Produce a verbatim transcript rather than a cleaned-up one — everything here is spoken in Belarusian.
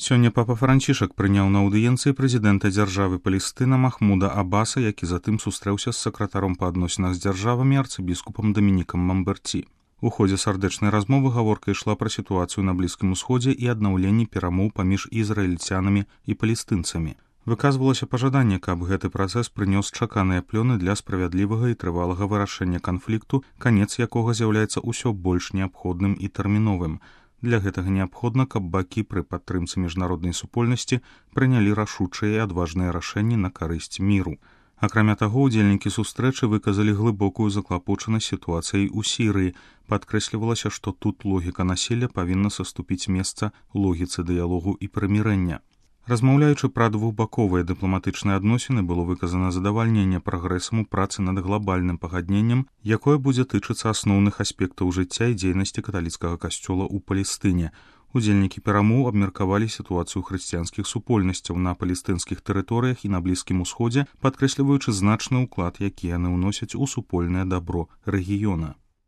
Сёння папа Францішак прыняў на аўдыенцыі прэзідэнта дзяржавы Палестына Махмуда Аббаса, які затым сустрэўся з сакратаром па адносінах з дзяржавамі арцыбіскупам Дамінікам Мамберці. У ходзе сардэчнай размовы гаворка ішла пра сітуацыю на Блізкім Усходзе і аднаўленне перамоў паміж ізраільцянамі і палестынцамі. Выказвалася пажаданне, каб гэты працэс прынёс чаканыя плёны для справядлівага і трывалага вырашэння канфлікту, канец якога з'яўляецца ўсё больш неабходным і тэрміновым. Для гэтага неабходна, каб бакі пры падтрымцы міжнароднай супольнасці прынялі рашучыя і адважныя рашэнні на карысць міру. Акрамя таго, удзельнікі сустрэчы выказалі глыбокую заклапочанасць сітуацыяй у Сірыі. Падкрэслівалася, што тут логіка насілля павінна саступіць месца логіцы дыялогу і прымірэння. Размаўляючы пра двухбаковыя дыпламатычныя адносіны, было выказана задавальненне прагрэсам у працы над глабальным пагадненнем, якое будзе тычыцца асноўных аспектаў жыцця і дзейнасці каталіцкага касцёла ў Палестыне. Удзельнікі перамоў абмеркавалі сітуацыю хрысціянскіх супольнасцяў на палестынскіх тэрыторыях і на Блізкім Усходзе, падкрэсліваючы значны ўклад, які яны ўносяць у супольнае дабро рэгіёна.